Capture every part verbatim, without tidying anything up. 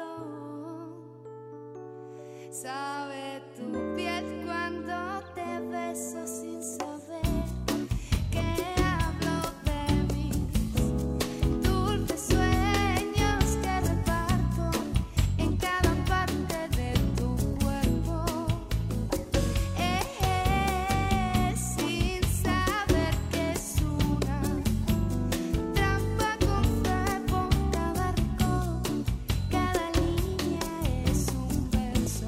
Sabe tu piel cuando te beso sin saber que hablo de mis dulces sueños que reparto en cada parte de tu cuerpo. Eh, eh, sin saber que es una trampa con fuego, cada rincón, cada línea es un verso.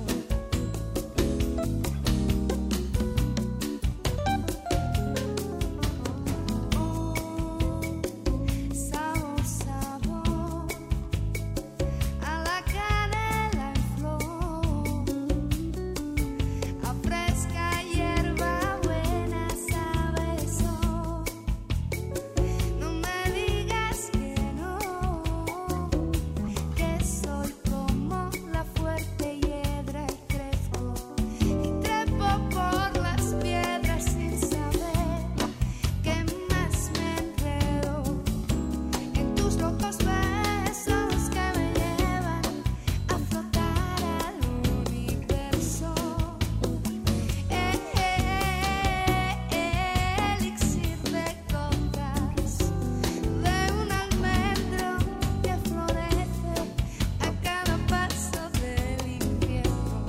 Sabor, sabor, a la canela en flor, a fresca hierba buena sabe eso. No me digas que no, que soy como la fuerte hiedra y crezco y trepo por las piedras sin saber que más me enredo en tus locos besos que me llevan a flotar al universo. Eh, eh, elixir de gotas de un almendro que florece a cada paso del invierno.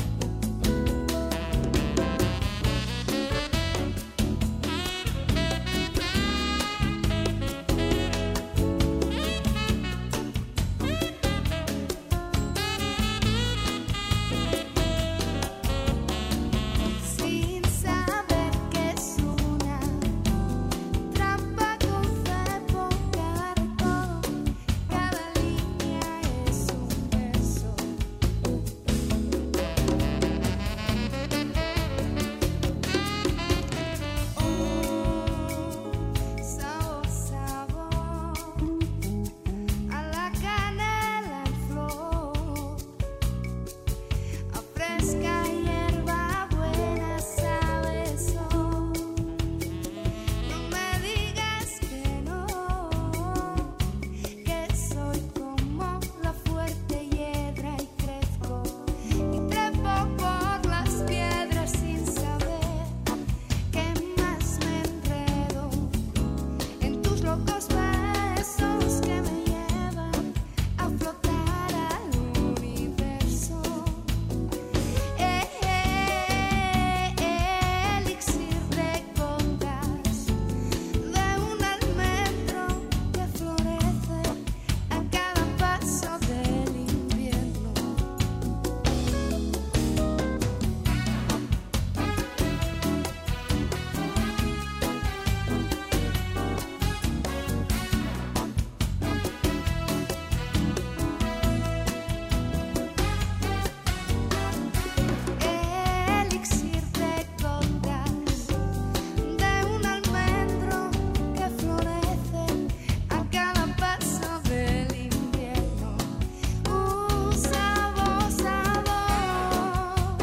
Sin saber que es una trampa con fuego, cada rincón, cada línea es un verso. Oh, sabor, sabor, a la canela en flor, a fresca hierba buena sabe eso. No me digas que no, que soy como la fuerte hiedra y crezco y trepo por las piedras sin saber que más me enredo en tus locos besos que me llevan a flotar al universo. Eh, eh, elixir de gotas de un almendro que florece a cada paso del invierno. Elixir de gotas de un almendro que florece a cada paso del invierno. Uh, sabor, sabor.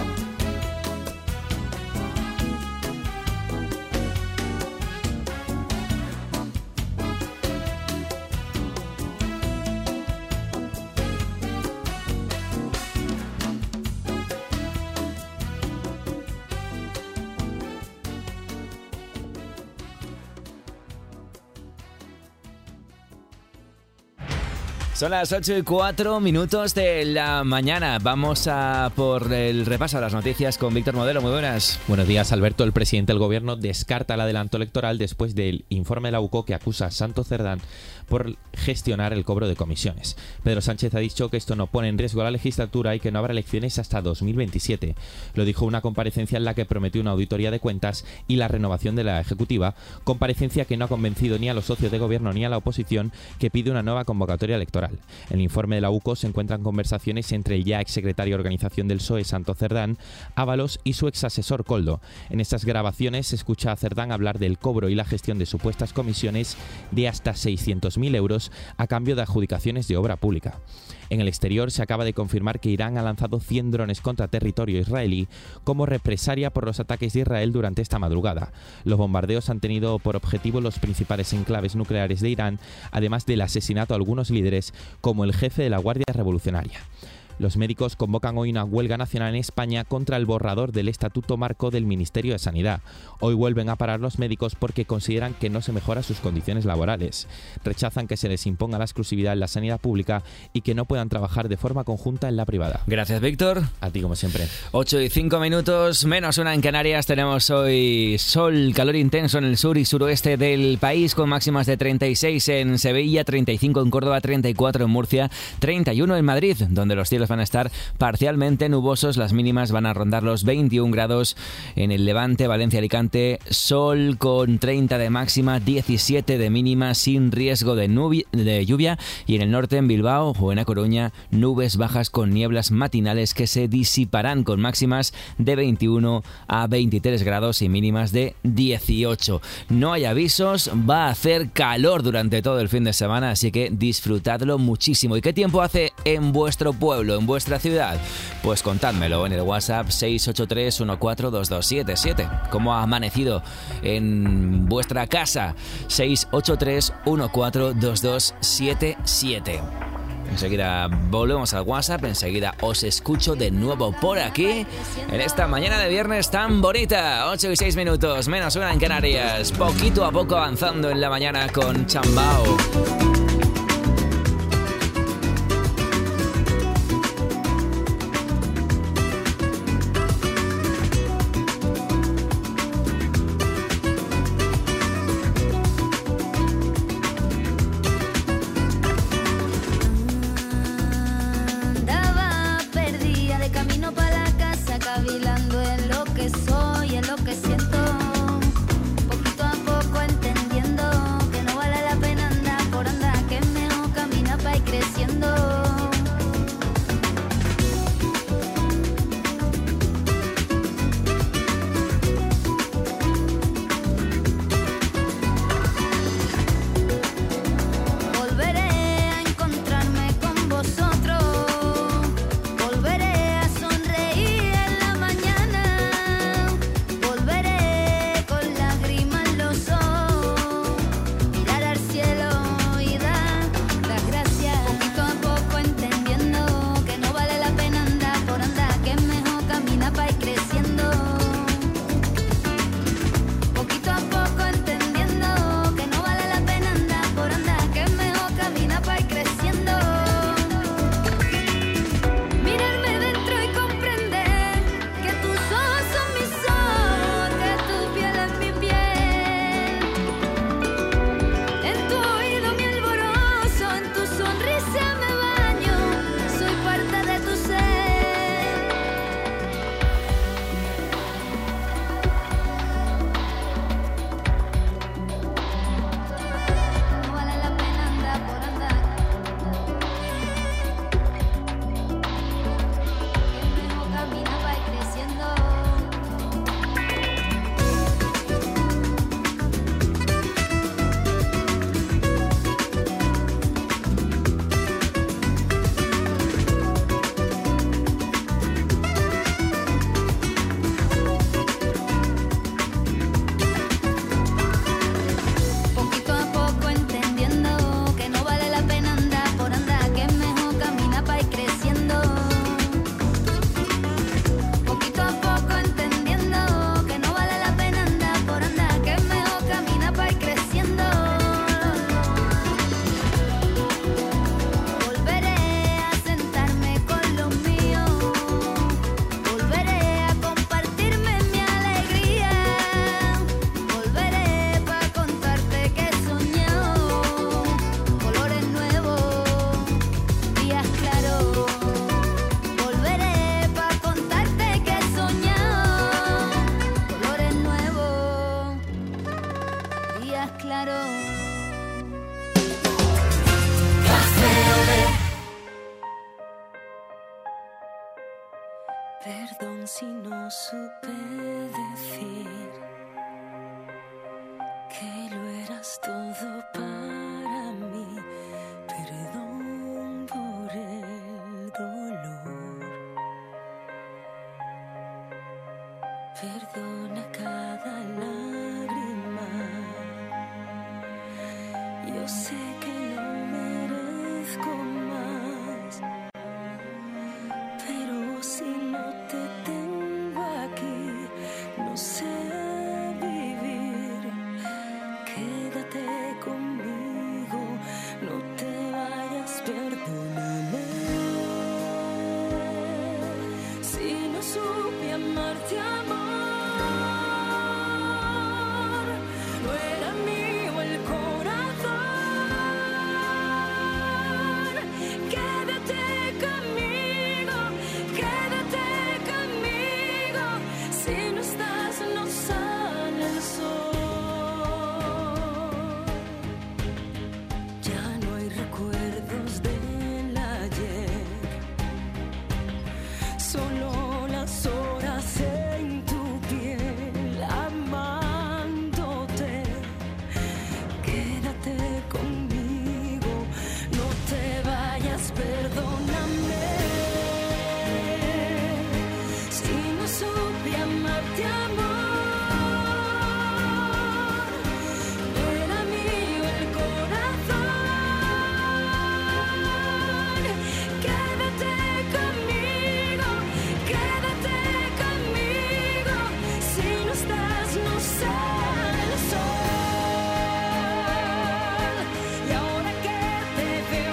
Son las ocho y cuatro minutos de la mañana. Vamos a por el repaso de las noticias con Víctor Modelo. Muy buenas. Buenos días, Alberto. El presidente del Gobierno descarta el adelanto electoral después del informe de la U C O que acusa a Santos Cerdán por gestionar el cobro de comisiones. Pedro Sánchez ha dicho que esto no pone en riesgo la legislatura y que no habrá elecciones hasta dos mil veintisiete. Lo dijo en una comparecencia en la que prometió una auditoría de cuentas y la renovación de la Ejecutiva, comparecencia que no ha convencido ni a los socios de Gobierno ni a la oposición, que pide una nueva convocatoria electoral. En el informe de la U C O se encuentran conversaciones entre el ya exsecretario de Organización del P S O E, Santos Cerdán, Ábalos, y su exasesor Koldo. En estas grabaciones se escucha a Cerdán hablar del cobro y la gestión de supuestas comisiones de hasta seiscientos mil euros a cambio de adjudicaciones de obra pública. En el exterior se acaba de confirmar que Irán ha lanzado cien drones contra territorio israelí como represalia por los ataques de Israel durante esta madrugada. Los bombardeos han tenido por objetivo los principales enclaves nucleares de Irán, además del asesinato a algunos líderes como el jefe de la Guardia Revolucionaria. Los médicos convocan hoy una huelga nacional en España contra el borrador del Estatuto Marco del Ministerio de Sanidad. Hoy vuelven a parar los médicos porque consideran que no se mejoran sus condiciones laborales. Rechazan que se les imponga la exclusividad en la sanidad pública y que no puedan trabajar de forma conjunta en la privada. Gracias, Víctor. A ti, como siempre. ocho y cinco minutos, menos una en Canarias. Tenemos hoy sol, calor intenso en el sur y suroeste del país, con máximas de treinta y seis en Sevilla, treinta y cinco en Córdoba, treinta y cuatro en Murcia, treinta y uno en Madrid, donde los cielos van a estar parcialmente nubosos. Las mínimas van a rondar los veintiún grados en el Levante, Valencia, Alicante. Sol con treinta de máxima, diecisiete de mínima, sin riesgo de, nubi- de lluvia. Y en el norte, en Bilbao o en A Coruña, nubes bajas con nieblas matinales que se disiparán con máximas de veintiuno a veintitrés grados y mínimas de dieciocho. No hay avisos, va a hacer calor durante todo el fin de semana, así que disfrutadlo muchísimo. ¿Y qué tiempo hace en vuestro pueblo, en vuestra ciudad? Pues contádmelo en el WhatsApp seis ocho tres uno cuatro dos dos siete siete. ¿Cómo ha amanecido en vuestra casa? seis ocho tres uno cuatro dos dos siete siete. Enseguida volvemos al WhatsApp, enseguida os escucho de nuevo por aquí en esta mañana de viernes tan bonita. ocho y seis minutos, menos una en Canarias. Poquito a poco avanzando en la mañana con Chambao. Perdón si no supe decir que lo eras todo para mí. Perdón por el dolor. Perdona cada lágrima. Yo sé que no merezco más. supe amarte, amor. No era mío el corazón. Quédate conmigo, quédate conmigo. Si no estás, no sale el sol. Ya no hay recuerdos del ayer, solo las horas en tu piel amándote. Quédate conmigo, no te vayas, perdóname. Si no supe amarte, amor, no era mío el corazón. Quédate conmigo, quédate conmigo. Si no estás, no sale el sol. Y ahora que te veo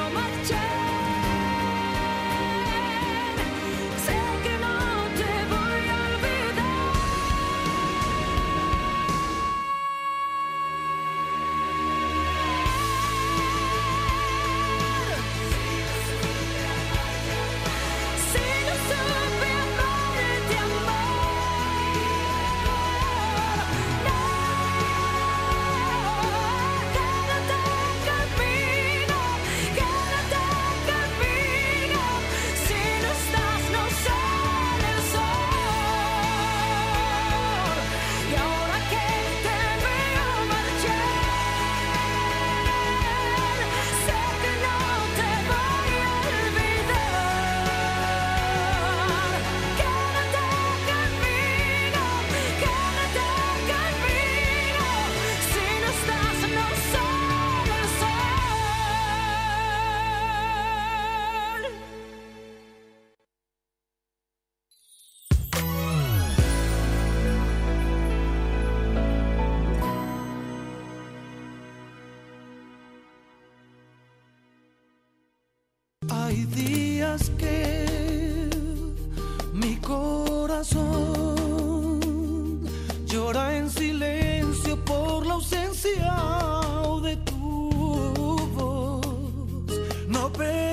marchar, sé que no te voy a olvidar. Si no supe amarte, amor, no. Quédate conmigo, quédate conmigo. Si no estás, no sale el sol. Y ahora que te veo marchar, sé que no te voy a olvidar. Quédate conmigo, quédate conmigo. Si no estás, no sale el sol. Hay días que mi corazón llora en silencio por la ausencia de tu voz. No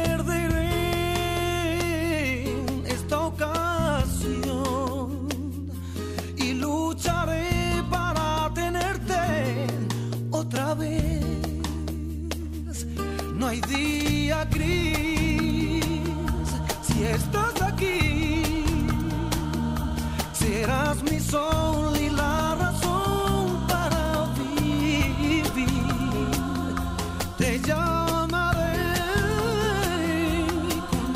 perderé esta ocasión y lucharé para tenerte otra vez. No hay día gris si estás aquí. Serás mi sol y la razón para vivir. Te llamaré con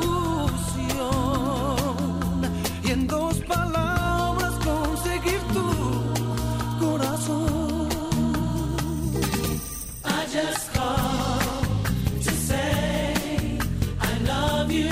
ilusión y en dos palabras conseguir tu corazón. I just called to say I love you.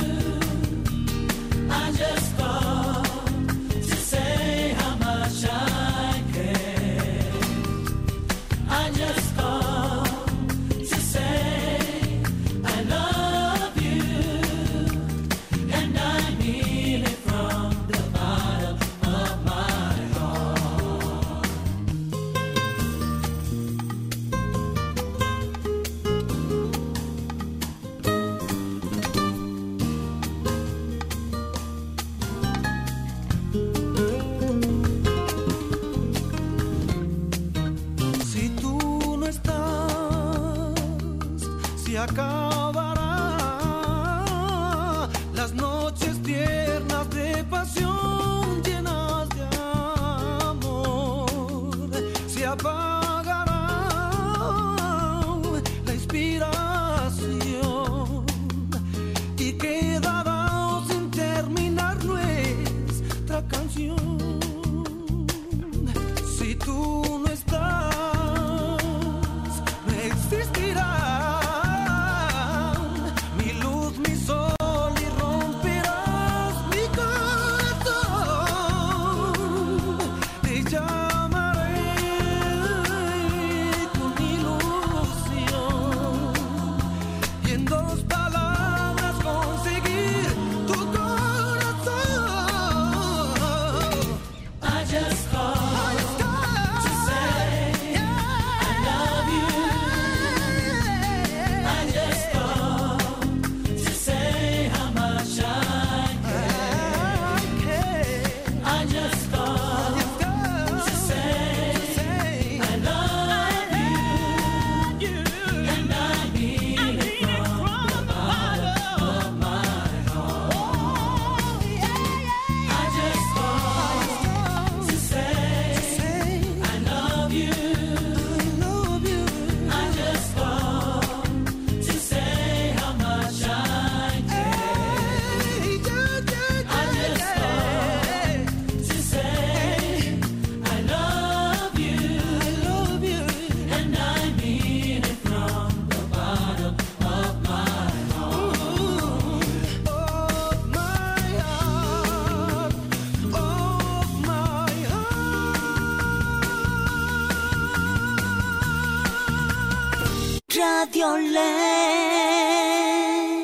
I just called to say how much I care. I just called to say I love you, and I mean it from the bottom of my heart. Radiolé.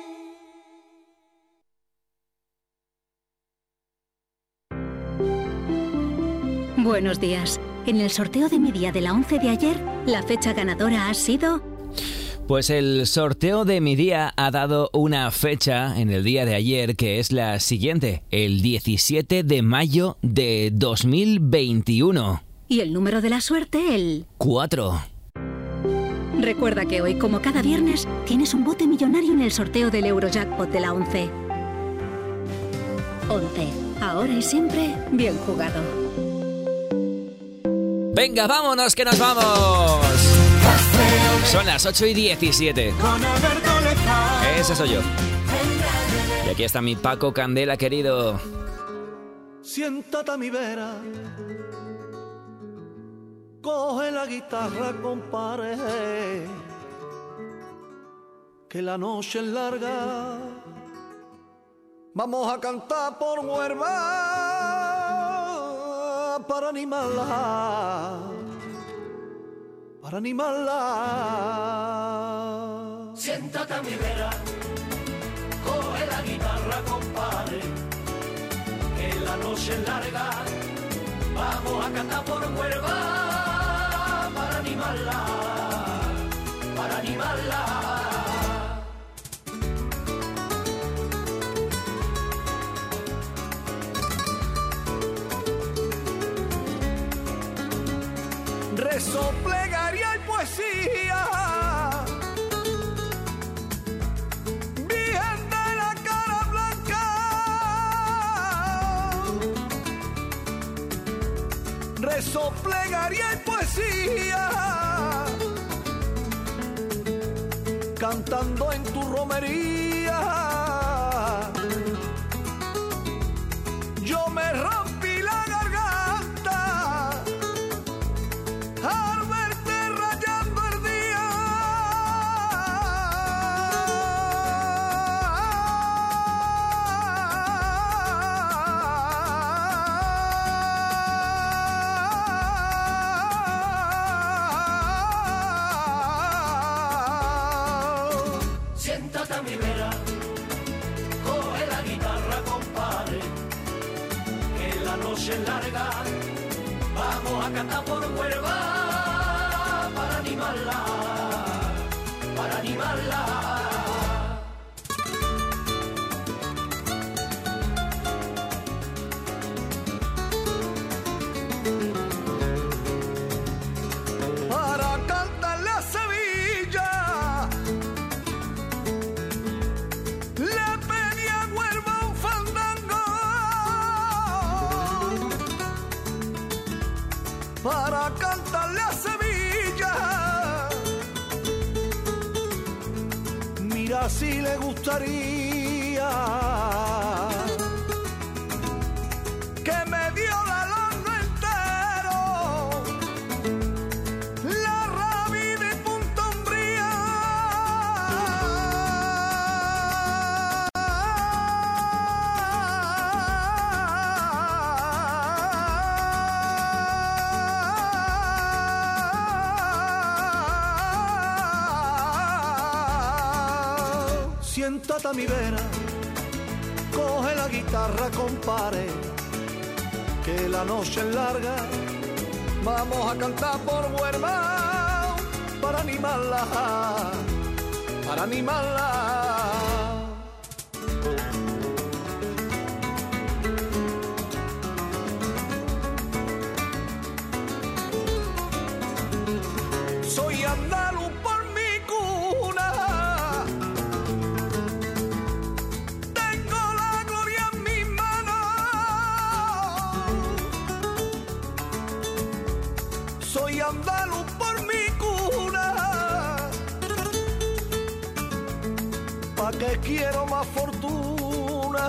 Buenos días. En el sorteo de mi día de la once de ayer, la fecha ganadora ha sido... Pues el sorteo de mi día ha dado una fecha en el día de ayer que es la siguiente, el diecisiete de mayo de dos mil veintiuno. Y el número de la suerte, el... cuatro. Recuerda que hoy, como cada viernes, tienes un bote millonario en el sorteo del Eurojackpot de la once. once. Ahora y siempre, bien jugado. Venga, vámonos que nos vamos. Son las ocho y diecisiete. Ese soy yo. Y aquí está mi Paco Candela, querido. Siéntate a mi vera, coge la guitarra, compadre, que la noche es larga. Vamos a cantar por Huelva para animarla, para animarla. Siéntate a mi vera, coge la guitarra, compadre, que la noche es larga. Vamos a cantar por Huelva para animarla, para animarla. Rezo, plegaria y poesía, Virgen de la cara blanca. Rezo, plegaria y poesía, cantando en tu romería. Yo me rompí la garganta al verte rayando el día. Siéntate a mi vera, coge la guitarra, compadre, que la noche es larga. Vamos a cantar por Huelva para animarla, para animarla. Para cantarle a Sevilla, le pedí a Huelva un fandango. Para cantarle a Sevilla, mira si le gustaría que me dio la longa entero, la rabia de Punta Umbría. Siéntate a mi vera, coge la guitarra, compare, que la noche es larga. Vamos a cantar por Huelva para animarla, para animarla. Soy andaluz por mi cuna, tengo la gloria en mis manos. Soy andaluz por mi cuna, pa' que quiero más fortuna,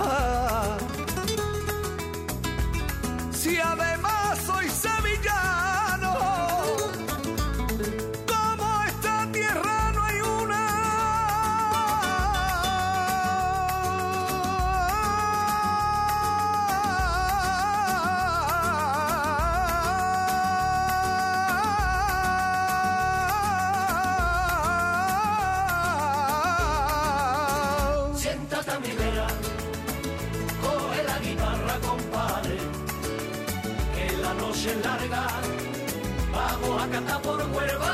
si además soy sevillano. Como esta tierra no hay una. noche es larga, vamos a cantar por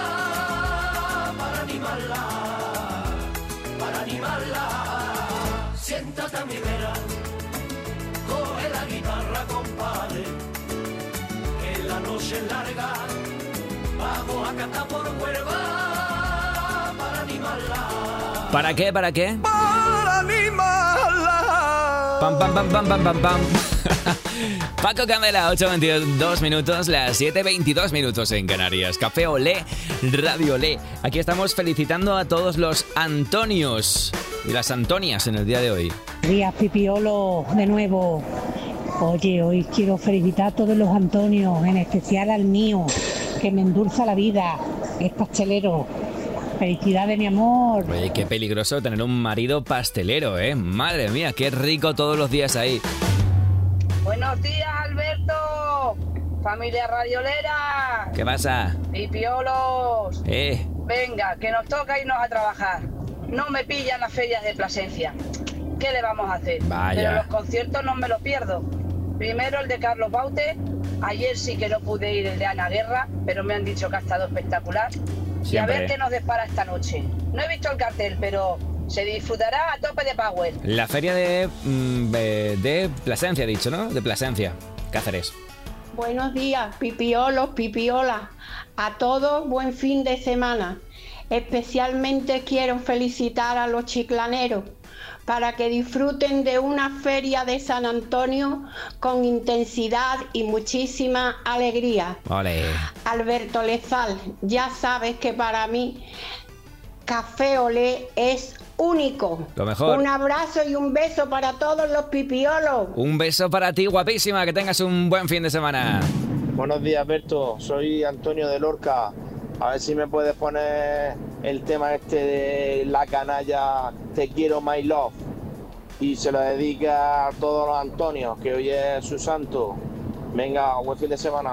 Huelva para animarla, para animarla. Siéntate a mi vera, coge la guitarra, compadre, que la noche es larga, vamos a cantar por Huelva para animarla. ¿Para qué? ¿Para qué? Para animarla. Pam, pam, pam, pam, pam, pam, pam. Paco Candela, ocho veintidós minutos, las siete veintidós minutos en Canarias. Café Olé, Radio Olé. Aquí estamos felicitando a todos los Antonios y las Antonias en el día de hoy. Días, Pipiolo, de nuevo. Oye, hoy quiero felicitar a todos los Antonios, en especial al mío, que me endulza la vida, es pastelero. Felicidades, mi amor. Oye, qué peligroso tener un marido pastelero, ¿eh? Madre mía, qué rico todos los días ahí. Buenos días, Alberto. Familia radiolera. ¿Qué pasa? Pipiolos. Eh. Venga, que nos toca irnos a trabajar. No me pillan las ferias de Plasencia. ¿Qué le vamos a hacer? Vaya. Pero los conciertos no me los pierdo. Primero el de Carlos Baute. Ayer sí que no pude ir el de Ana Guerra, pero me han dicho que ha estado espectacular. Siempre. Y a ver qué nos depara esta noche. No he visto el cartel, pero se disfrutará a tope de power. La feria de, mm, de, de Plasencia, he dicho, ¿no? De Plasencia, Cáceres. Buenos días, pipiolos, pipiolas. A todos, buen fin de semana. Especialmente quiero felicitar a los chiclaneros para que disfruten de una feria de San Antonio con intensidad y muchísima alegría. Ole. Alberto Lezal, ya sabes que para mí Café Olé es único. Lo mejor. Un abrazo y un beso para todos los pipiolos. Un beso para ti, guapísima, que tengas un buen fin de semana. Buenos días, Alberto, soy Antonio de Lorca. A ver si me puedes poner el tema este de La Canalla, Te Quiero My Love. Y se lo dedica a todos los Antonios, que hoy es su santo. Venga, buen fin de semana.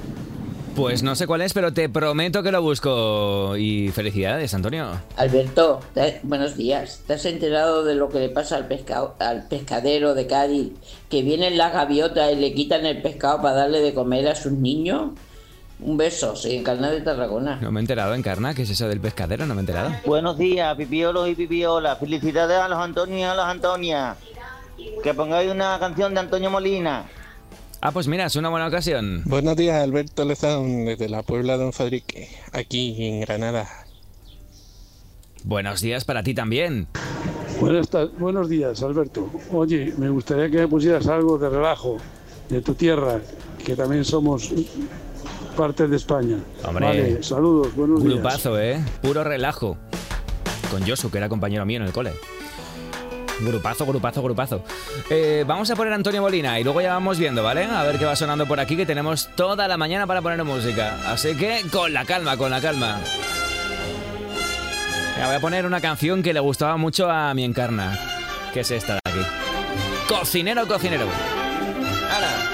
Pues no sé cuál es, pero te prometo que lo busco. Y felicidades, Antonio. Alberto, te- buenos días. ¿Te has enterado de lo que le pasa al, pescado, al pescadero de Cádiz? Que vienen las gaviotas y le quitan el pescado para darle de comer a sus niños. Un beso, soy Encarna de Tarragona. No me he enterado, Encarna. ¿Qué es eso del pescadero? No me he enterado. Buenos días, pipiolos y pipiolas. Felicidades a los Antonios y a las Antonias. Que pongáis una canción de Antonio Molina. Ah, pues mira, es una buena ocasión. Buenos días, Alberto Lezán, desde la Puebla de Don Fadrique, aquí en Granada. Buenos días para ti también. Buenas ta- buenos días, Alberto. Oye, me gustaría que me pusieras algo de relajo de tu tierra, que también somos parte de España. Hombre. Vale, saludos, buenos días. Grupazo, ¿eh? Puro relajo. Con Josu, que era compañero mío en el cole. Grupazo, grupazo, grupazo. Eh, vamos a poner a Antonio Molina y luego ya vamos viendo, ¿vale? A ver qué va sonando por aquí, que tenemos toda la mañana para poner música. Así que con la calma, con la calma. Ya voy a poner una canción que le gustaba mucho a mi Encarna, que es esta de aquí. Cocinero, cocinero. ¡Hala!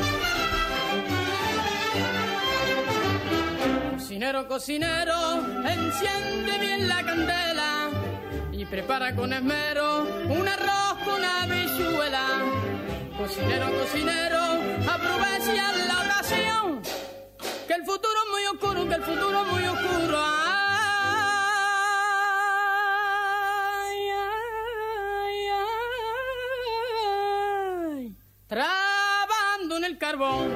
Cocinero, cocinero, enciende bien la candela y prepara con esmero un arroz con habichuela. Cocinero, cocinero, aprovecha la ocasión, que el futuro es muy oscuro, que el futuro es muy oscuro. Ay, ay, ay, ay. Trabando en el carbón,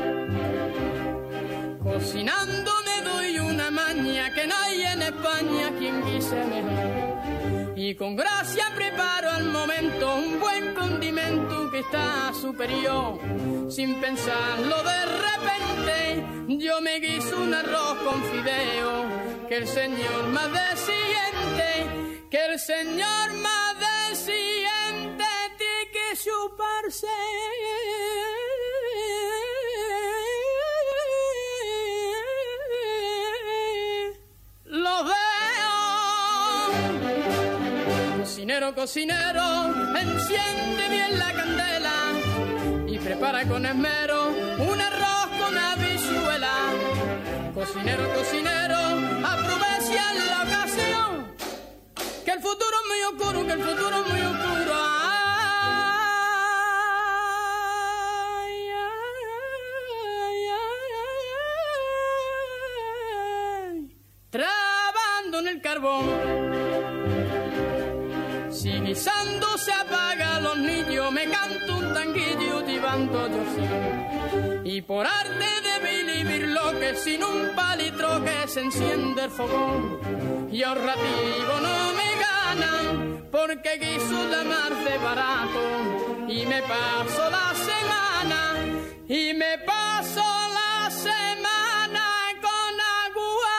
cocinando me doy una maña que no hay en España quien guise mejor. Y con gracia preparo al momento un buen condimento que está superior. Sin pensarlo de repente yo me guiso un arroz con fideo, que el señor más desciende, que el señor más desciende tiene que chuparse. Los dedos. Cocinero, cocinero, enciende bien la candela y prepara con esmero un arroz con habichuela. Cocinero, cocinero, aprovecha la ocasión, que el futuro es muy oscuro, que el futuro es muy oscuro. Ay, ay, ay, carbón. Si guisando se apaga los niños, me canto un tanguillo tibando yo sé. Y por arte de vivir lo que sin un palitro que se enciende el fogón. Y ahorrativo no me ganan, porque guiso la mar de barato. Y me paso la semana, y me paso la semana con agua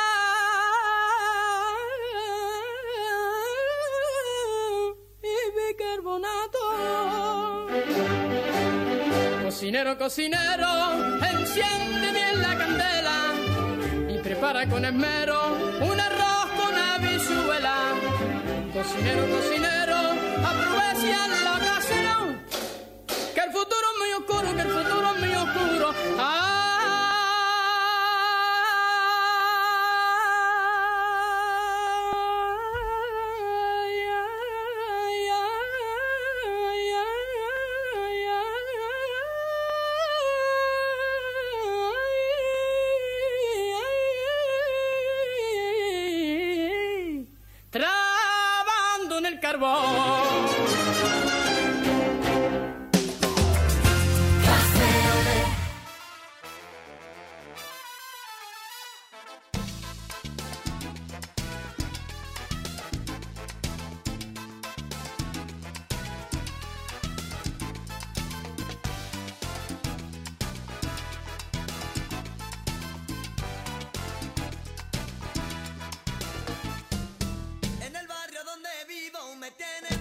y bicarbonato. Cocinero, cocinero, enciende bien la candela y prepara con esmero un arroz con habichuela. Cocinero, cocinero, aprovecha la ocasión, que el futuro es muy oscuro, que el futuro es muy oscuro. ¡Ay, trabando en el carbón! En el barrio donde vivo me tienen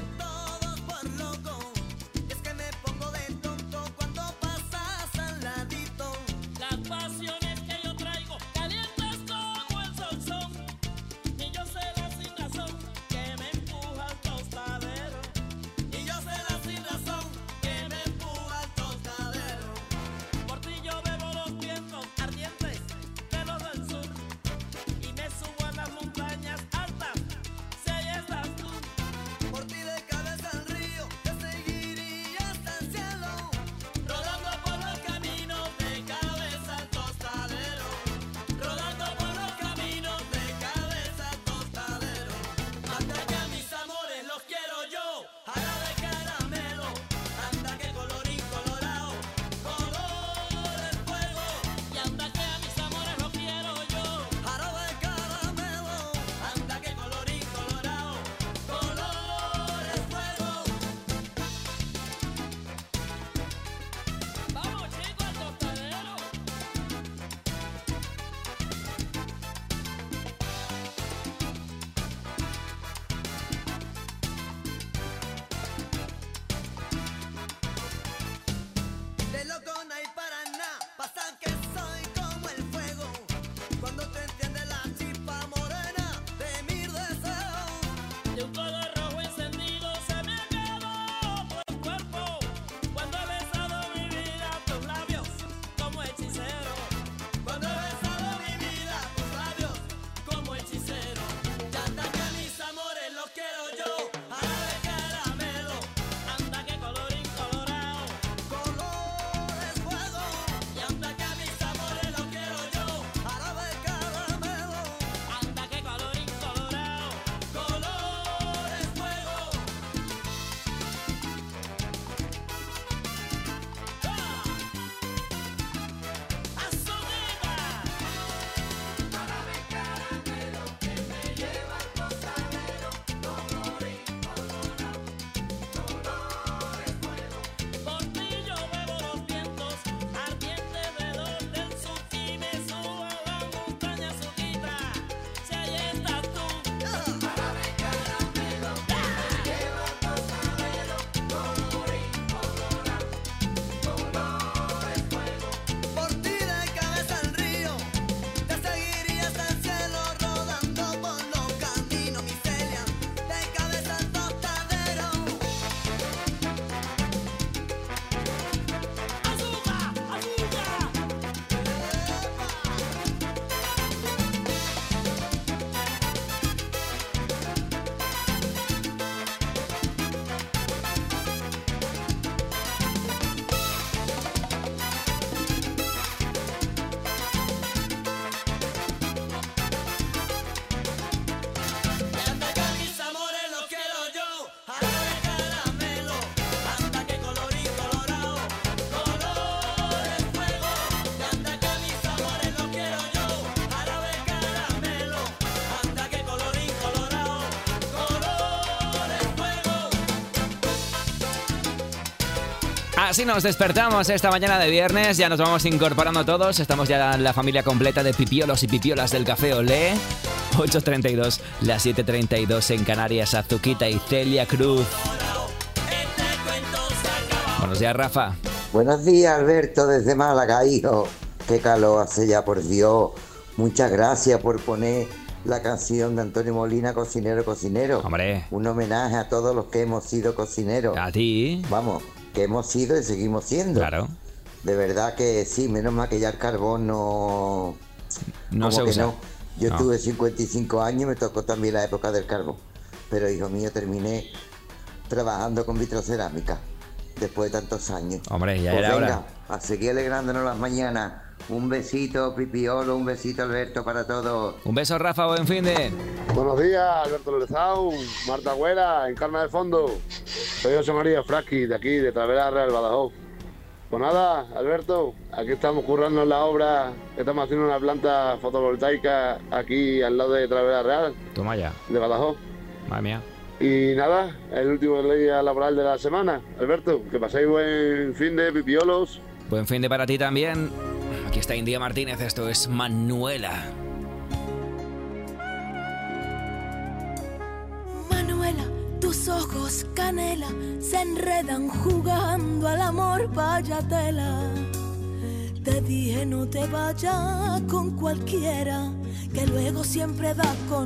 Así nos despertamos esta mañana de viernes, ya nos vamos incorporando todos, estamos ya en la familia completa de pipiolos y pipiolas del Café Olé. ocho treinta y dos, las siete treinta y dos en Canarias, Azuquita y Celia Cruz. Buenos días, Rafa. Buenos días, Alberto, desde Málaga, hijo. Qué calor hace ya, por Dios. Muchas gracias por poner la canción de Antonio Molina, Cocinero, Cocinero. Hombre. Un homenaje a todos los que hemos sido cocineros. A ti. Vamos, que hemos sido y seguimos siendo. Claro. De verdad que sí, menos mal que ya el carbón no... No como se que usa. no. Yo No. tuve cincuenta y cinco años y me tocó también la época del carbón. Pero, hijo mío, terminé trabajando con vitrocerámica después de tantos años. Hombre, ya Pues era venga, hora. a seguir alegrándonos las mañanas. Un besito, Pipiolo, un besito, Alberto, para todos. Un beso, Rafa, buen fin de... Buenos días, Alberto Lezao, Marta Güera, en Calma del Fondo. Soy José María Frasqui, de aquí, de Travera Real Badajoz. Pues nada, Alberto, aquí estamos currando en la obra, estamos haciendo una planta fotovoltaica aquí al lado de Travera Real, Toma ya. de Badajoz. Madre mía. Y nada, el último día laboral de la semana. Alberto, que paséis buen fin de pipiolos. Buen fin de para ti también. Aquí está India Martínez, esto es Manuela. Manuela, tus ojos canela se enredan jugando al amor, vaya tela. Te dije no te vayas con cualquiera, que luego siempre das con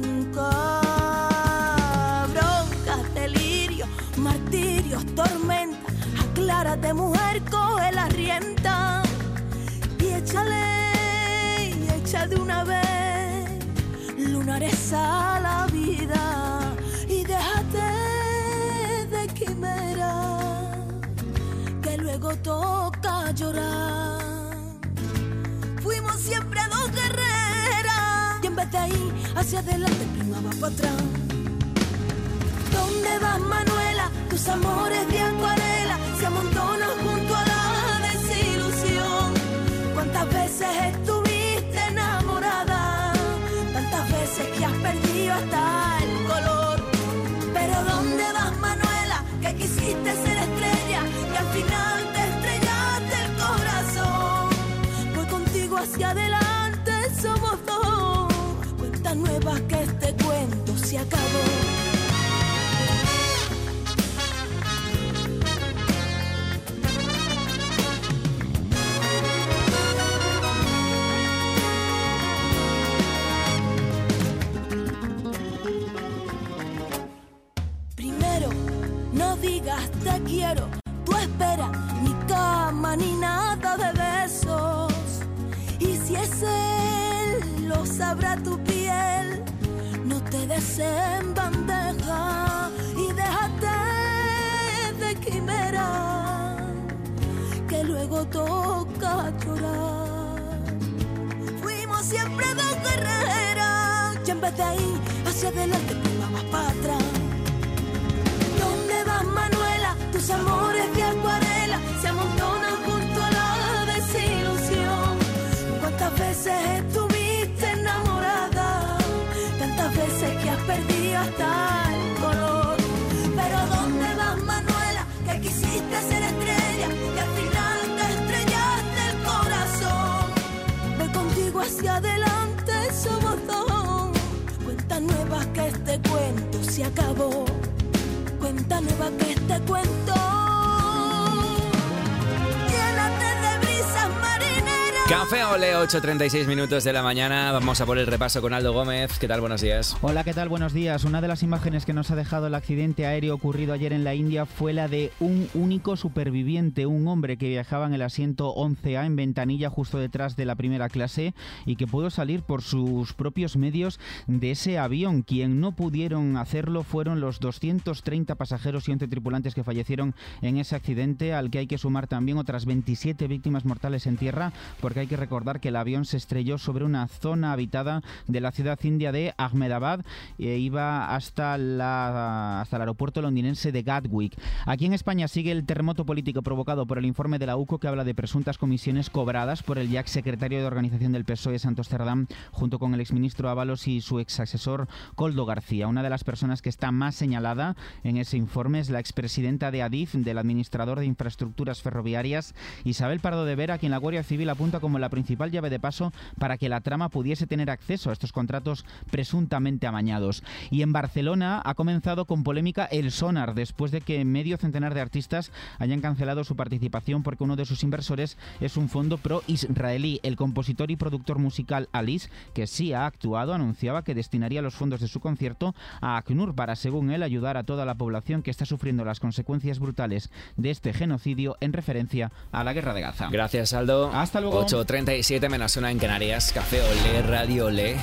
broncas, delirio, martirios, tormenta. Aclárate, mujer, coge la rienda y échale, y echa de una vez lunares a la vida y déjate de quimera, que luego toca llorar. Fuimos siempre dos guerreras y en vez de ir hacia adelante, prima va para atrás. ¿Dónde vas, Manuela? Tus amores de acuarela se amontonan junto a la desilusión. ¿Cuántas veces estuviste enamorada? Tantas veces que has perdido hasta el color. Pero ¿dónde vas, Manuela? Que quisiste ser estrella y al final te estrellaste el corazón. Voy contigo hacia adelante, somos dos. Cuentas nuevas que este cuento se acabó. No digas te quiero, tú espera, ni cama ni nada de besos. Y si es él, lo sabrá tu piel. No te des en bandeja y déjate de quimera, que luego toca llorar. Fuimos siempre dos guerreras y en vez de ir hacia adelante, tú vas para atrás. ¿Dónde vas, Manuela? Tus amores de acuarela se amontonan junto a la desilusión. ¿Cuántas veces estuviste enamorada? Tantas veces que has perdido hasta el color. Pero ¿dónde vas, Manuela? Que quisiste ser estrella y al final te estrellaste el corazón. Voy contigo hacia adelante, somos dos. Cuentas nuevas que este cuento se acabó. Cuenta nueva que este cuento. Llénate de brisas marineras. Café Olé, ocho treinta y seis minutos de la mañana. Vamos a por el repaso con Aldo Gómez. ¿Qué tal? Buenos días. Hola, ¿qué tal? Buenos días. Una de las imágenes que nos ha dejado el accidente aéreo ocurrido ayer en la India fue la de un único superviviente, un hombre que viajaba en el asiento once A en ventanilla justo detrás de la primera clase y que pudo salir por sus propios medios de ese avión. Quien no pudieron hacerlo fueron los doscientos treinta pasajeros y once tripulantes que fallecieron en ese accidente, al que hay que sumar también otras veintisiete víctimas mortales en tierra, porque porque hay que recordar que el avión se estrelló sobre una zona habitada de la ciudad india de Ahmedabad e iba hasta, la, hasta el aeropuerto londinense de Gatwick. Aquí en España sigue el terremoto político provocado por el informe de la U C O que habla de presuntas comisiones cobradas por el ya exsecretario de organización del P S O E, Santos Cerdán, junto con el exministro Ábalos y su exasesor Koldo García. Una de las personas que está más señalada en ese informe es la expresidenta de Adif, del administrador de infraestructuras ferroviarias, Isabel Pardo de Vera, a quien la Guardia Civil apunta como la principal llave de paso para que la trama pudiese tener acceso a estos contratos presuntamente amañados. Y en Barcelona ha comenzado con polémica el Sonar, después de que medio centenar de artistas hayan cancelado su participación porque uno de sus inversores es un fondo pro-israelí. El compositor y productor musical Alice, que sí ha actuado, anunciaba que destinaría los fondos de su concierto a ACNUR para, según él, ayudar a toda la población que está sufriendo las consecuencias brutales de este genocidio en referencia a la guerra de Gaza. Gracias, Aldo. Hasta luego. ocho treinta y siete menos una en Canarias. Café Olé, Radio Olé.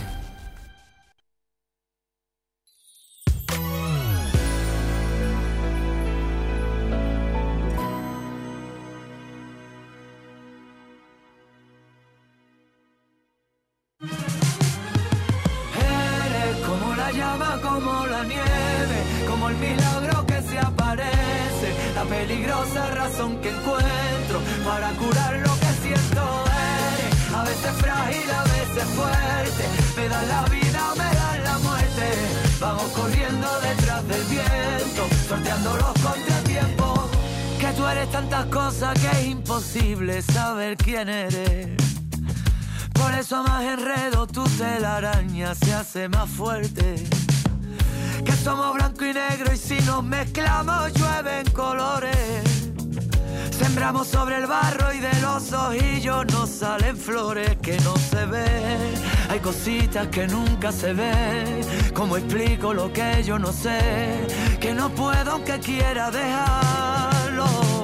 Eres como la llama, como la nieve, como el milagro que se aparece, la peligrosa razón que encuentro para curar lo que siento. Eres a veces frágil, a veces fuerte, me dan la vida, me dan la muerte. Vamos corriendo detrás del viento, sorteando los contratiempos. Que tú eres tantas cosas que es imposible saber quién eres. Por eso más enredo tu telaraña se hace más fuerte. Que somos blanco y negro y si nos mezclamos llueven colores. Sembramos sobre el barro y de los ojillos nos salen flores que no se ven. Hay cositas que nunca se ven. ¿Cómo explico lo que yo no sé? Que no puedo aunque quiera dejarlo.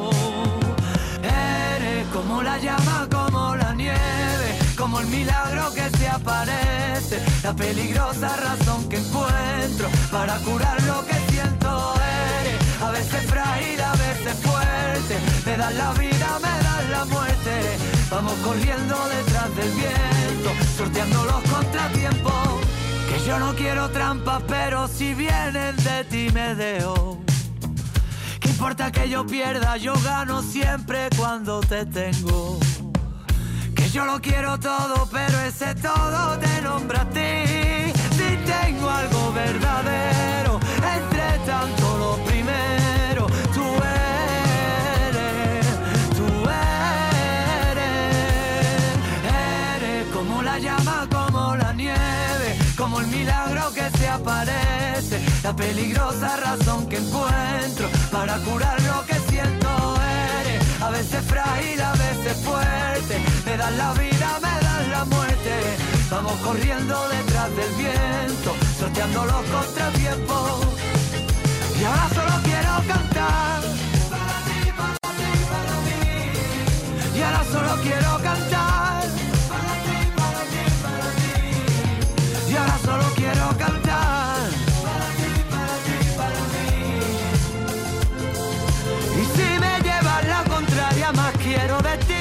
Eres como la llama, como la nieve, como el milagro que se aparece, la peligrosa razón que encuentro para curar lo que siento. Eres a veces frágil, a veces fuerte, me das la vida, me das la muerte. Vamos corriendo detrás del viento, sorteando los contratiempos. Que yo no quiero trampas, pero si vienen de ti me dejo. ¿Qué importa que yo pierda? Yo gano siempre cuando te tengo. Que yo lo quiero todo, pero ese todo te nombra a ti. Si tengo algo verdadero, entre tanto lo primero, tú eres, tú eres. Eres como la llama, como la nieve, como el milagro que se aparece, la peligrosa razón que encuentro para curar lo que siento. Eres a veces frágil, a veces fuerte, me das la vida, me das la muerte. Vamos corriendo detrás del viento, sorteando los contratiempos. Y ahora solo quiero cantar para ti, para ti, para mí. Y ahora solo quiero cantar para ti, para ti, para mí. Y ahora solo quiero cantar para ti, para ti, para mí. Y si me llevas la contraria, más quiero de ti.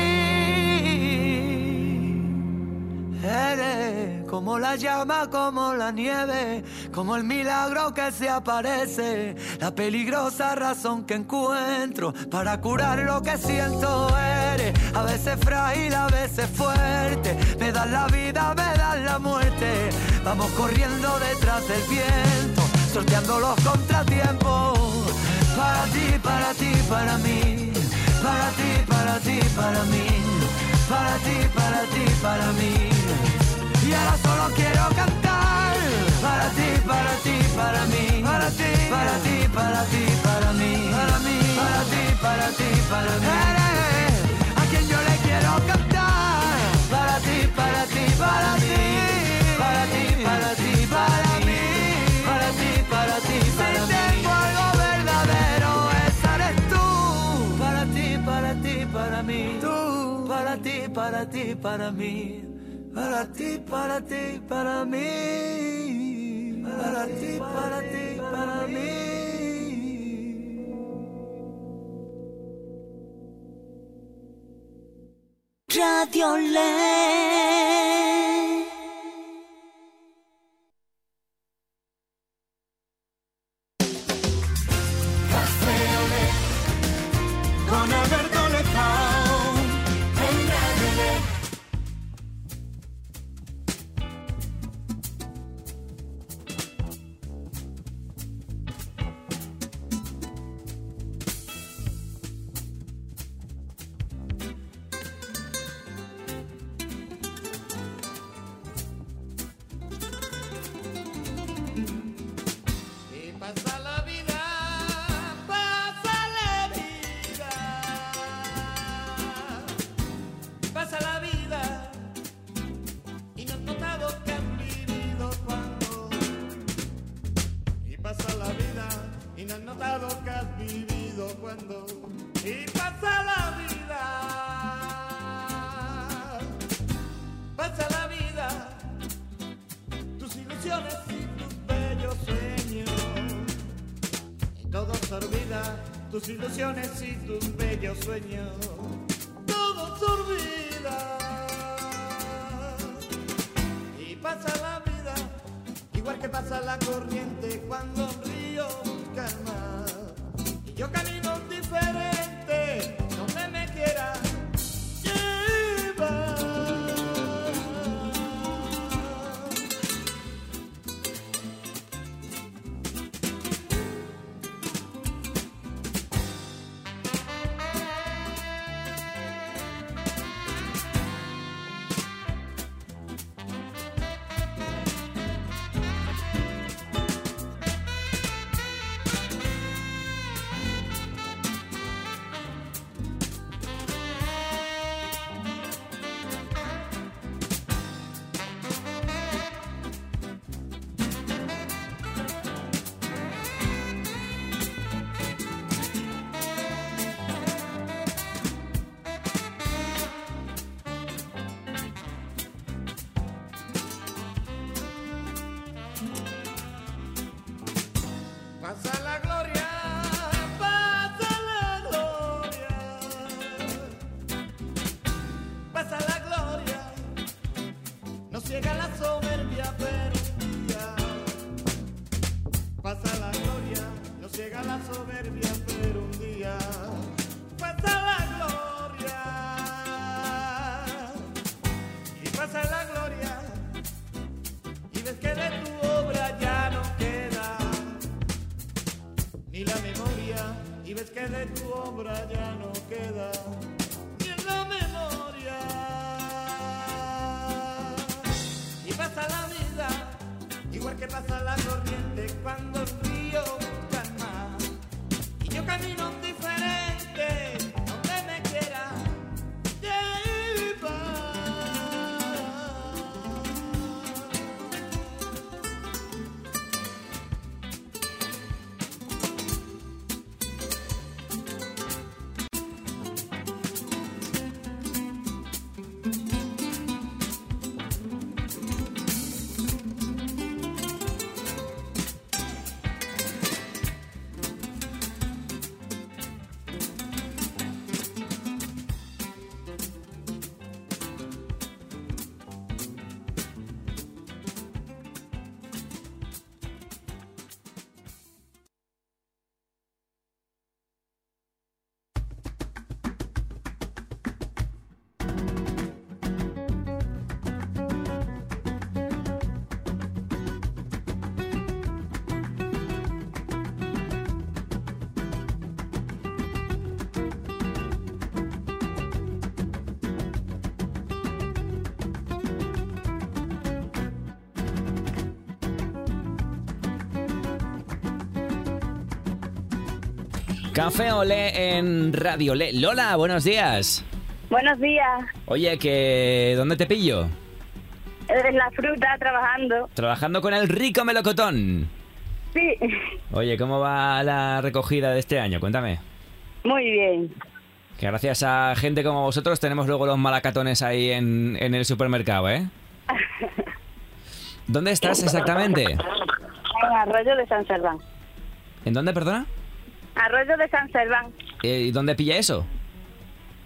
Eres como la llama, como la nieve, como el milagro que se aparece, la peligrosa razón que encuentro para curar lo que siento. Eres a veces frágil, a veces fuerte, me das la vida, me das la muerte. Vamos corriendo detrás del viento, sorteando los contratiempos. Para ti, para ti, para mí, para ti, para ti, para mí, para ti, para ti, para mí. Y ahora solo quiero cantar para ti, para ti, para mí, para ti, para ti, para ti, para mí, para mí, para ti, para ti, para mí. Eres a quien yo le quiero cantar para ti, para ti, para ti, para ti, para ti, para mí, para ti, para ti, para mí. Si tengo algo verdadero, esa eres tú. Para ti, para ti, para mí, tú, para ti, para ti, para mí. Para ti, para ti, para mí. Para ti, para ti, para mí. Radio Lé. Con Alberto Lezao en Radio Lé. Y pasa la vida, pasa la vida, pasa la vida, y no has notado que has vivido cuando. Y pasa la vida, y no has notado que has vivido cuando. Y pasa la vida, pasa la vida, tus ilusiones y tus bellos sueños. Y todo se olvida, tus ilusiones y tus bellos sueños. Todo se olvida. Y pasa la vida, igual que pasa la corriente cuando un río calma. Y yo camino diferente, donde me quiera llevar. Pasa la gloria, pasa la gloria, pasa la gloria, no ciega la soberbia, pero un día. Pasa la gloria, no ciega la soberbia, pero un día. Pasa la gloria, y pasa la gloria, y ves que de tu obra ya no queda ni la memoria, y ves que de tu obra ya no queda ni en la memoria. Y pasa la vida, igual que pasa la corriente cuando el río calma. Y yo camino diferente, donde me quiera llevar. Café Olé en Radio Lé. Lola, buenos días. Buenos días. Oye, que ¿dónde te pillo? En la fruta, trabajando. Trabajando con el rico melocotón. Sí. Oye, ¿cómo va la recogida de este año? Cuéntame. Muy bien. Que gracias a gente como vosotros tenemos luego los malacatones ahí en, en el supermercado, ¿eh? ¿Dónde estás exactamente? En Arroyo de San Serván. ¿En dónde, perdona? Arroyo de San Serván. ¿Y dónde pilla eso?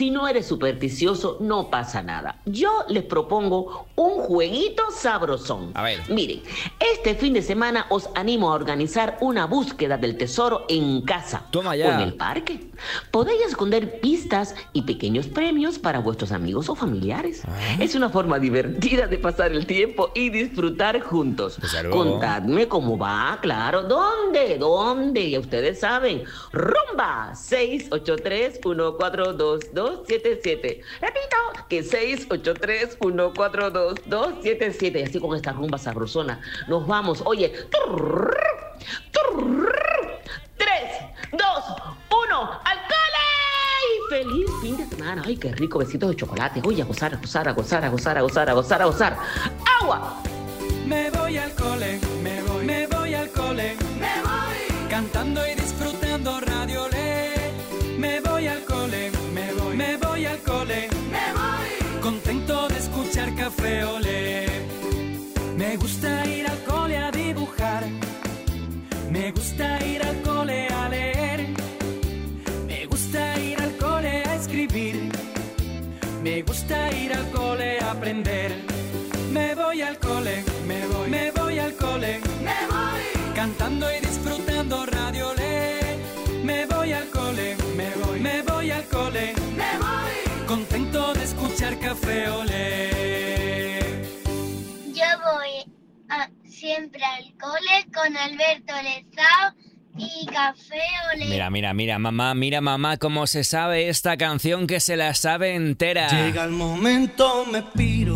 Si no eres supersticioso, no pasa nada. Yo les propongo un jueguito sabrosón. A ver. Miren, este fin de semana os animo a organizar una búsqueda del tesoro en casa. Toma ya. O en el parque. Podéis esconder pistas y pequeños premios para vuestros amigos o familiares. Ah. Es una forma divertida de pasar el tiempo y disfrutar juntos. Desde luego. Contadme cómo va, claro. ¿Dónde? ¿Dónde? Ya ustedes saben. Rumba seis ocho tres uno cuatro dos dos siete siete. Repito, que seis ocho tres uno cuatro dos dos siete siete. Y así con esta rumba sabrosona nos vamos. Oye, turr, turr, tres, dos, uno, al cole. Y feliz fin de semana. Ay, qué rico, besitos de chocolate. Oye, a gozar, a gozar, a gozar, a gozar, a gozar, a gozar, a gozar. ¡Agua! Me voy al cole, me voy, me voy al cole, me voy, cantando y disfrutando Radio Olé. Me voy al cole, me voy, me voy al cole, me voy, contento de escuchar Café Olé. Me gusta ir al cole a dibujar, me gusta ir al cole a leer, me gusta ir al cole a escribir, me gusta ir al cole a aprender. Me voy al cole, me voy, me voy al cole, me voy, cantando y disfrutando Radio Olé. Me voy al cole, me voy, me voy al cole, me voy, contento de escuchar Café Olé. Yo voy a, siempre al cole con Alberto Lezao y Café Olé. Mira, mira, mira, mamá, mira, mamá, cómo se sabe esta canción, que se la sabe entera. Llega el momento, me piro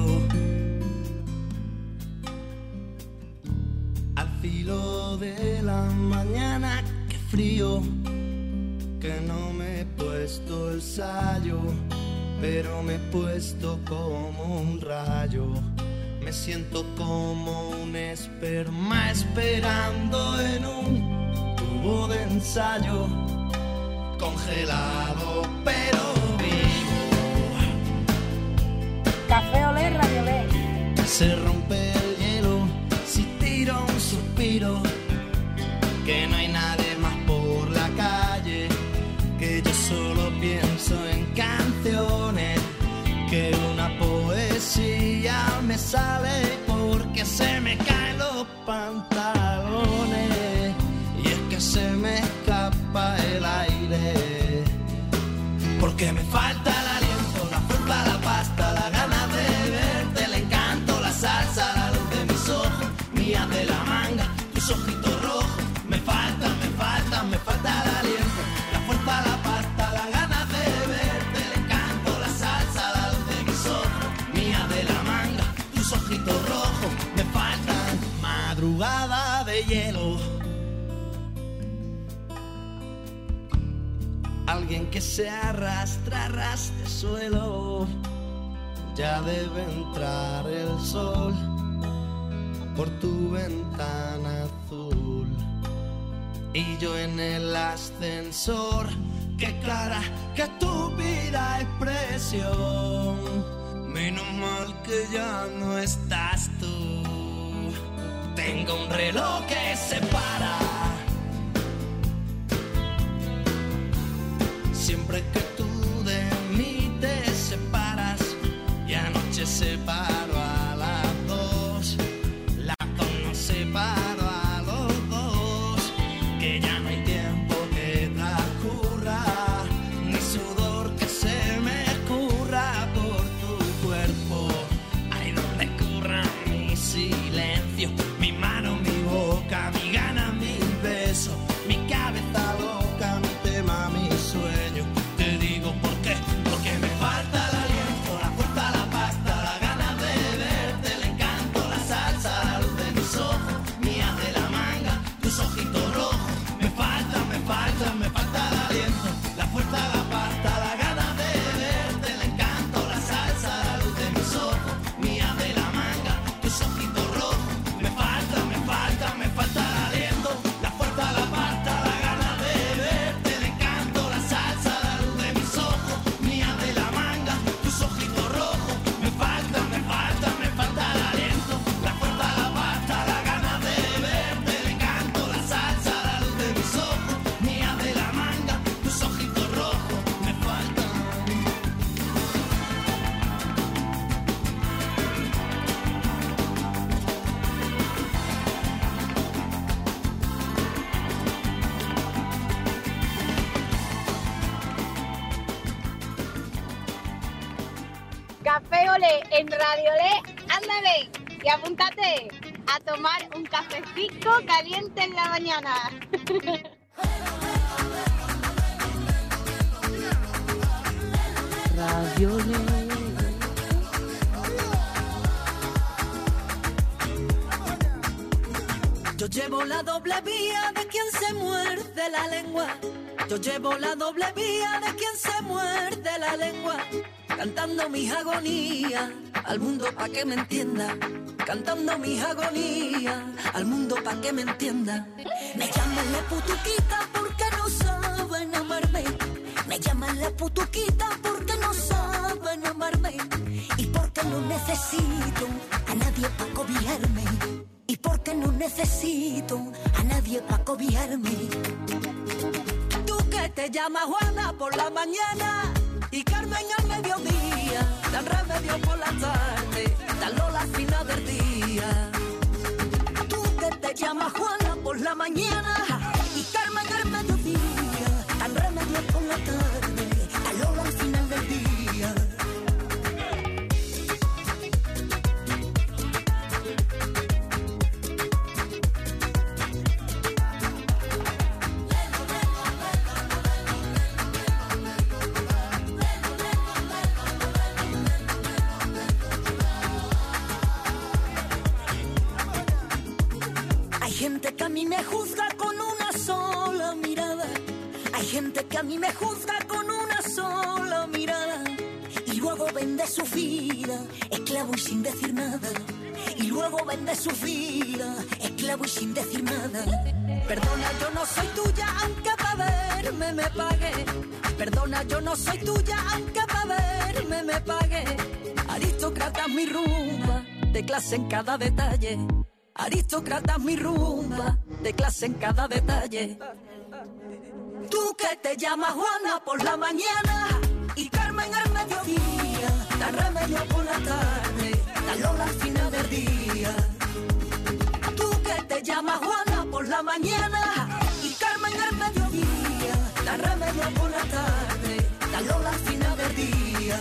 al filo de la mañana, qué frío, que no me he puesto el sayo, pero me he puesto como un rayo. Me siento como un esperma esperando en un tubo de ensayo, congelado pero vivo. Café Olé, Radio Olé. Se rompe el hielo si tiro un suspiro, que no hay nadie más por la calle, que yo solo pienso en canciones, que una poesía me sale porque se me caen los pantalones, y es que se me escapa el aire, porque me falta el aliento, la fruta, la pasta, la gana de verte, el encanto, la salsa, la luz de mis ojos, mía de la manga, tus ojitos rojos. Me falta, me falta, me falta el aliento, la fuerza, la pasta, la gana de verte, el encanto, la salsa, la luz de mis ojos, mía de la manga, tus ojitos rojos. Me faltan madrugada de hielo, alguien que se arrastra, arrastre suelo. Ya debe entrar el sol por tu ventana azul, y yo en el ascensor. Qué clara, qué estúpida expresión. Menos mal que ya no estás tú. Tengo un reloj que se para siempre que tú de mí te separas, y anoche separo a las dos, las dos nos separo a los dos, que ya no hay tiempo que transcurra, ni sudor que se me escurra por tu cuerpo, ahí donde escurra mi silencio, mi mano, mi boca, mi gana, mi beso, mi cabeza loca, mi tema, mi sueño. Te digo por qué, porque me falta el aliento, la fuerza, la pasta, la gana de verte, el encanto, la salsa, la luz de mis ojos, mía de la manga, tus ojitos rojos. Me falta, me falta, me falta el aliento, la fuerza, la pasta, la gana de verte, el encanto, la salsa, la luz de mis ojos, mía de la manga, tus ojitos rojos. Me falta cole en Radiolé, ándale, y apúntate a tomar un cafecito caliente en la mañana. Radiolé. Yo llevo la doble vía de quien se muerde la lengua. Yo llevo la doble vía de quien se muerde la lengua. Cantando mis agonías al mundo pa' que me entienda. Cantando mis agonías al mundo pa' que me entienda. Me llaman la putuquita porque no saben amarme. Me llaman la putuquita porque no saben amarme. Y porque no necesito a nadie pa' cobijarme. Y porque no necesito a nadie pa' cobijarme. Tú que te llamas Juana por la mañana y Carmen al mediodía, dan Remedio por la tarde, dan Lola al final del día. Tú que te llamas Juana por la mañana y Carmen al mediodía, dan Remedio por la tarde, dan Lola al final del día. Hay gente que a mí me juzga con una sola mirada. Hay gente que a mí me juzga con una sola mirada. Y luego vende su vida, esclavo y sin decir nada. Y luego vende su vida, esclavo y sin decir nada. Perdona, yo no soy tuya, aunque para verme me pague. Perdona, yo no soy tuya, aunque para verme me pague. Aristócrata mi rumba, de clase en cada detalle. Aristócrata mi rumba, de clase en cada detalle. Tú que te llamas Juana por la mañana y Carmen al mediodía, dan Remedio por la tarde, dan Lola al final del día. Tú que te llamas Juana por la mañana y Carmen al mediodía, dan Remedio por la tarde, dan Lola al final del día.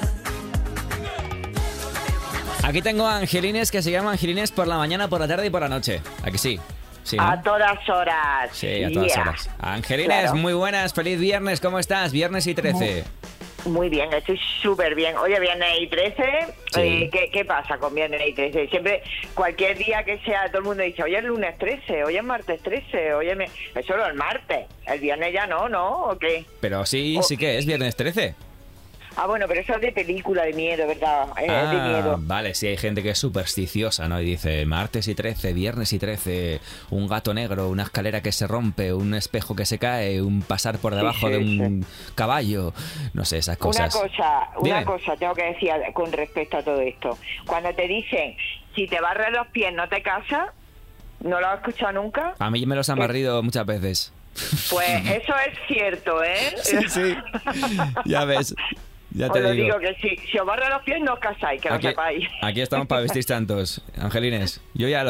Aquí tengo a Angelines que se llama Angelines por la mañana, por la tarde y por la noche. ¿A que sí? Sí, ¿no? A todas horas. Sí, a todas Yeah. horas. Angelines, Claro. muy buenas, feliz viernes, ¿cómo estás? Viernes y trece. Muy bien, estoy súper bien. Oye, viernes y trece, Sí. eh, ¿qué, ¿qué pasa con viernes y trece? Siempre, cualquier día que sea, todo el mundo dice, hoy es lunes trece, hoy es martes trece, hoy es... me-". Es solo el martes, el viernes ya no, ¿no? ¿O qué? Pero sí, sí que es viernes trece. Ah, bueno, pero eso es de película, de miedo, ¿verdad? Es de Ah, miedo. vale, sí, hay gente que es supersticiosa, ¿no? Y dice martes y trece, viernes y trece, un gato negro, una escalera que se rompe, un espejo que se cae, un pasar por debajo Sí, de sí, un caballo, no sé, esas cosas. Una cosa, Dime. una cosa tengo que decir con respecto a todo esto. Cuando te dicen, si te barres los pies no te casas, ¿no lo has escuchado nunca? A mí me los han barrido muchas veces. Pues eso es cierto, ¿eh? Sí, sí. Ya ves, ya Os te lo digo. digo que si, si os barran los pies no os casáis, que Aquí, lo sepáis. aquí estamos para vestir tantos, Angelines. Yo ya lo